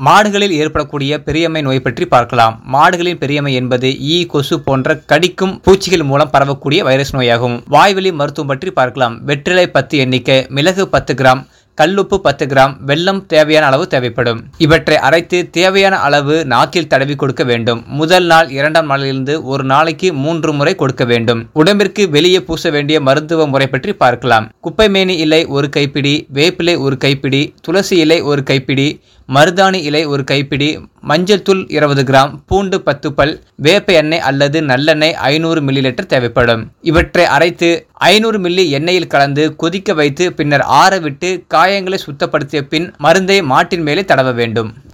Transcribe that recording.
மாடுகளில் ஏற்படக்கூடிய பெரியம்மை நோய் பற்றி பார்க்கலாம். மாடுகளின் பெரியம்மை என்பது ஈ, கொசு போன்ற கடிக்கும் பூச்சிகள் மூலம் பரவக்கூடிய வைரஸ் நோயாகும். வாய்வழி மருத்துவம் பற்றி பார்க்கலாம். வெற்றிலை 10 எண்ணிக்கை, மிளகு 10 கிராம், கல்லுப்பு 10 கிராம், வெல்லம் தேவையான அளவு தேவைப்படும். இவற்றை அரைத்து தேவையான அளவு நாக்கில் தடவி கொடுக்க வேண்டும். முதல் நாள் 2ஆம் நாளிலிருந்து ஒரு நாளைக்கு 3 முறை கொடுக்க வேண்டும். உடம்பிற்கு வெளியே பூச வேண்டிய மருத்துவ முறை பற்றி பார்க்கலாம். குப்பைமேனி இலை 1 கைப்பிடி, வேப்பிலை 1 கைப்பிடி, துளசி இலை 1 கைப்பிடி, மருதாணி இலை 1 கைப்பிடி, மஞ்சள் தூள் 20 கிராம், பூண்டு 10 பல், வேப்ப எண்ணெய் அல்லது நல்லெண்ணெய் 500 மில்லி லிட்டர் தேவைப்படும். இவற்றை அரைத்து 500 மில்லி எண்ணெயில் கலந்து கொதிக்க வைத்து பின்னர் ஆற விட்டு காயங்களை சுத்தப்படுத்திய பின் மருந்தை மாட்டின் மேலே தடவ வேண்டும்.